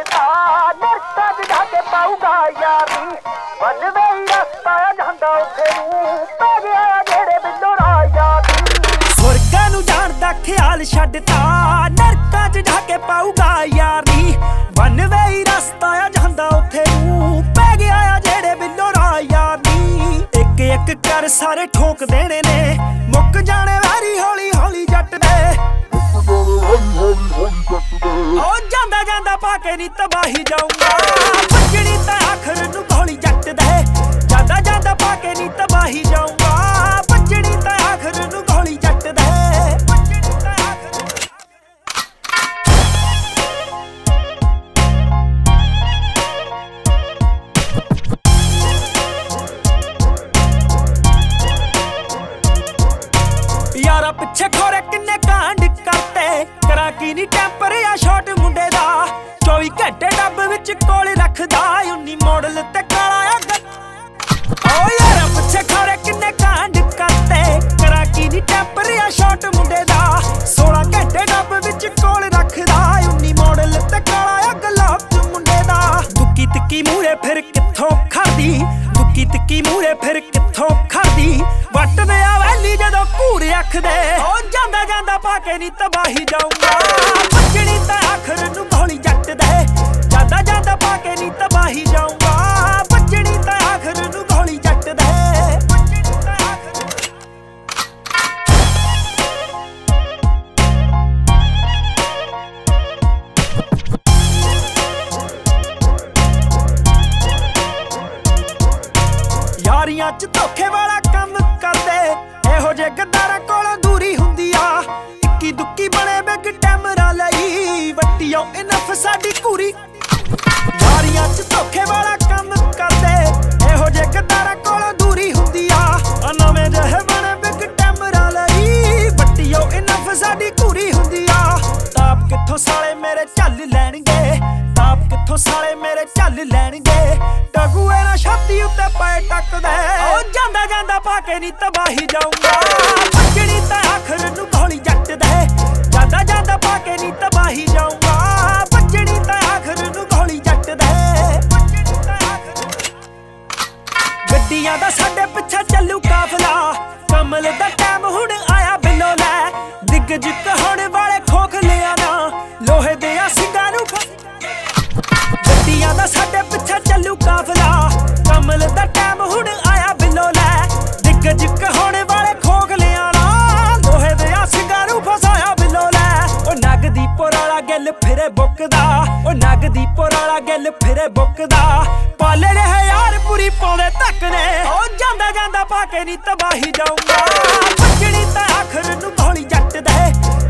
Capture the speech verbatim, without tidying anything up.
ਛੱਡਦਾ ਨਰਕਾਂ ਚ ਜਾ ਕੇ ਪਾਊਗਾ ਯਾਰੀ ਬਨ ਵੇ ਰਸਤਾ ਜਾਂਦਾ ਉੱਥੇ ਨੂੰ ਪੈ ਗਿਆ ਜਿਹੜੇ ਬਿੱਲੋ ਰਾਜਾ ਦੀ ਸੁਰਗਾਂ ਨੂੰ ਜਾਣ ਦਾ ਖਿਆਲ ਛੱਡਦਾ ਨਰਕਾਂ ਚ ਜਾ ਕੇ ਪਾਊਗਾ ਯਾਰੀ ਬਨ ਵੇ ਰਸਤਾ ਜਾਂਦਾ ਉੱਥੇ ਨੂੰ ਪੈ ਗਿਆ ਜਿਹੜੇ ਬਿੱਲੋ ਰਾਜਾ ਦੀ ਇੱਕ ਇੱਕ ਕਰ ਸਾਰੇ ਠੋਕ ਦੇਣੇ ਨੇ ਮੁੱਕ ਜਾਣੇ ਵਾਰੀ ਹੌਲੀ ਹੌਲੀ ਜੱਟ ਦੇ ਓ ਜਾਂਦਾ ਜਾਂਦਾ ਪਾ ਕੇ ਨੀ ਤਬਾਹੀ ਜਾਊਂਗਾ ਵੱਜਣੀ ਤਾਂ ਆਖਰ ਨੂੰ ਗੋਲੀ ਜੱਟ ਦੇ ਜਾਂਦਾ ਜਾਂਦਾ ਪਾ ਕੇ ਨੀ ਤਬਾਹੀ ਜਾਊਂਗਾ ਵੱਜਣੀ ਤਾਂ ਆਖਰ ਨੂੰ ਗੋਲੀ ਜੱਟ ਦੇ ਵੱਜਣੀ ਤਾਂ ਆਖਰ ਯਾਰਾ ਪਿੱਛੇ ਖੋਰੇ ਕਿੰਨੇ ਕਾਂਡ ਕਰਤੇ ਕਰਾਂ ਕੀ ਨੀ ਟੈਂਪਰ ਆ ਸ਼ਾਟ ਮੁੰਡੇ ਦਾ ਚੌਵੀ ਘੰਟੇ ਡੱਬ ਵਿੱਚ ਕੋਲ ਰੱਖਦਾ ਉੱਨੀ ਮਾਡਲ ਤੇ ਕਾਲਾ ਅੱਗ ਓ ਯਾਰਾ ਪਿੱਛੇ ਖੋਰੇ ਕਿੰਨੇ ਕਾਂਡ ਕਰਤੇ ਕਰਾਂ ਕੀ ਨੀ ਟੈਂਪਰ ਆ ਸ਼ਾਟ ਮੁੰਡੇ ਦਾ ਸੋਲਾਂ ਘੰਟੇ ਡੱਬ ਵਿੱਚ ਕੋਲ ਰੱਖਦਾ ਉੱਨੀ ਮਾਡਲ ਤੇ ਕਾਲਾ ਅੱਗ ਲੋਕ ਮੁੰਡੇ ਦਾ ਦੁੱਕੀ ਤਿੱਕੀ ਮੂਹਰੇ ਫਿਰ ਕਿੱਥੋਂ ਖੜਦੀ ਦੁੱਕੀ ਤਿੱਕੀ ਮੂਹਰੇ ਫਿਰ ਕਿੱਥੋਂ ਖੜਦੀ ਵੱਟਦੇ ਆ ਵੈਲੀ ਜਦੋਂ ਘੂਰ ਅੱਖਦੇ ਓ ਜਾਂਦਾ ਜਾਂਦਾ ਪਾ ਕੇ ਨੀ ਤਬਾਹੀ ਜਾਊਂਗਾ ਵੱਜਣੀ ਤਾਂ ਆਖਰ ਨੂੰ ਗੋਲੀ ਜੱਟ ਦੇ ਜਾਂਦਾ ਜਾਂਦਾ ਪਾ ਕੇ ਨੀ ਤਬਾਹੀ ਜਾਊਂਗਾ ਵੱਜਣੀ ਤਾਂ ਆਖਰ ਨੂੰ ਗੋਲੀ ਜੱਟ ਦੇ ਵੱਜਣੀ ਤਾਂ ਆਖਰ ਯਾਰੀਆਂ ਚ ਧੋਖੇ ਵਾਲਾ ਕੰਮ ਕਰਦੇ ਇਹੋ ਜਿਹੇ ਗੱਦਾਰਾਂ ਕੋਲੋਂ ਦੂਰੀ ਹੁੰਦੀ ਆ ਇੱਕੀ ਦੁੱਕੀ ਬਣੇ ਬਿਗ ਟੈਮਰਾ ਲਈ ਵੱਟੀਓ ਇਨਫ ਸਾਡੀ ਘੂਰੀ ਯਾਰੀਆਂ ਚ ਧੋਖੇ ਵਾਲਾ ਕੰਮ ਕਰਦੇ ਇਹੋ ਜਿਹੇ ਗੱਦਾਰਾਂ ਕੋਲੋਂ ਦੂਰੀ ਹੁੰਦੀ ਆ ਆ ਨਵੇਂ ਜਿਹੇ ਬਣੇ ਬਿਗ ਟੈਮਰਾ ਲਈ ਵੱਟੀਓ ਇਨਫ ਸਾਡੀ ਘੂਰੀ ਹੁੰਦੀ ਆ ਤਾਪ ਕਿੱਥੋਂ ਸਾਲੇ ਮੇਰੇ ਝੱਲ ਲੈਣਗੇ ਤਾਪ ਕਿੱਥੋਂ ਸਾਲੇ ਮੇਰੇ ਝੱਲ ਲੈਣਗੇ ਟਗੂਏ ਨਾ ਛਾਤੀ ਉੱਤੇ ਪਏ ਟੱਕਦੇ ਓ ਜਾਂਦਾ ਜਾਂਦਾ ਪਾ ਕੇ ਨੀ ਤਬਾਹੀ ਜਾਊਂਗਾ ਵੱਜਣੀ ਤਾਂ ਆਖਰ ਨੂੰ ਗੋਲੀ ਜੱਟ ਦੇ ਜਾਂਦਾ ਜਾਂਦਾ ਪਾ ਕੇ ਨੀ ਤਬਾਹੀ ਜਾਊਂਗਾ ਵੱਜਣੀ ਤਾਂ ਆਖਰ ਨੂੰ ਗੋਲੀ ਜੱਟ ਦੇ ਵੱਜਣੀ ਤਾਂ ਆਖਰ ਗੱਡੀਆਂ ਦਾ ਸਾਡੇ ਪਿੱਛੇ ਚੱਲੂ ਕਾਫਲਾ ਕਮਲ ਦਾ ਟਾਈਮ ਹੁਣ ਆਇਆ ਬਿੱਲੋ ਲੈ ਦਿੱਗਜ ਕਹਾਉਣ ਵਾਲੇ ਖੋਖਲਿਆਂ ਨਾ ਲੋਹੇ ਦੇ ਆ ਸਿੰਘਾਂ ਨੂੰ ਗੱਡੀਆਂ ਦਾ ਸਾਡੇ ਪਿੱਛੇ ਚੱਲੂ ਕਾਫਲਾ ਕਮਲ ਦਾ ਟਾਈਮ ਹੁਣ ਆਇਆ ਬਿੱਲੋ ਲੈ ਦਿੱਗਜ ਕਹਾਉਣ ਵਾਲੇ ਖੋਖਲਿਆਂ ਨਾ ਲੋਹੇ ਦੇ ਆ ਸਿੰਘਾਂ ਨੂੰ ਫਸਾਇਆ ਬਿੱਲੋ ਲੈ ਓ ਨਗਦੀਪੁਰ ਵਾਲਾ ਗਿੱਲ ਫਿਰੇ ਬੁੱਕਦਾ ਓ ਨਗਦੀਪੁਰ ਵਾਲਾ ਗਿੱਲ ਫਿਰੇ ਬੁੱਕਦਾ ਪਾਲੇ ਨੇ ਯਾਰ ਪੂਰੀ ਪਾਉਂਦੇ ਤੱਕ ਨੇ ਓ ਜਾਂਦਾ ਜਾਂਦਾ ਪਾ ਕੇ ਨੀ ਤਬਾਹੀ ਜਾਊਂਗਾ ਵੱਜਣੀ ਤਾਂ ਆਖਰ ਨੂੰ ਗੋਲੀ ਜੱਟ ਦੇ